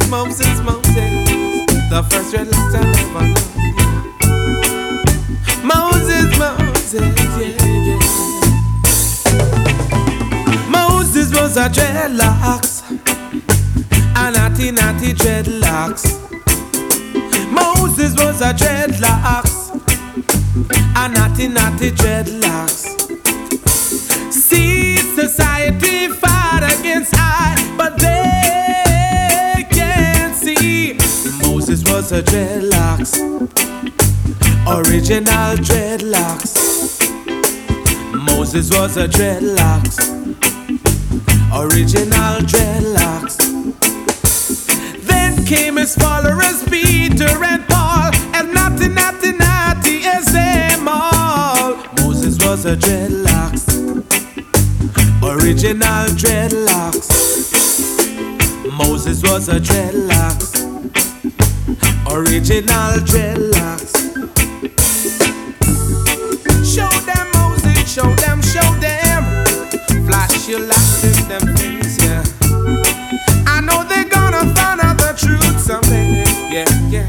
Moses, the first dreadlocks I ever known. Moses, yeah. Moses was a dreadlocks, a naughty dreadlocks. Moses was a dreadlocks, a naughty dreadlocks. See, society fought against I, but they can't see. Moses was a dreadlocks, original dreadlocks. Moses was a dreadlocks, original dreadlocks. Then came his followers, Peter and Paul, and naughty as them all. Moses was a dreadlocks, original dreadlocks. Moses was a dreadlocks, original dreadlocks. Show them Moses, show them. Flash your light in them face, yeah. I know they're gonna find out the truth someday, yeah.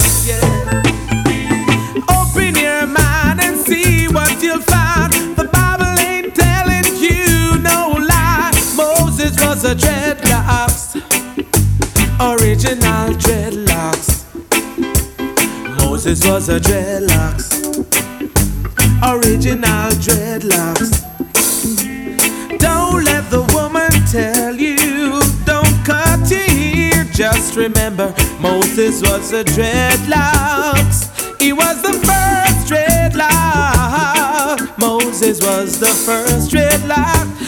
Open your mind and see what you'll find. The Bible ain't telling you no lie. Moses was a dreadlocks, original dreadlocks. Moses was a dreadlocks, original dreadlocks. Don't let the woman tell you, don't cut your hair. Just remember, Moses was a dreadlocks. He was the first dreadlock. Moses was the first dreadlock.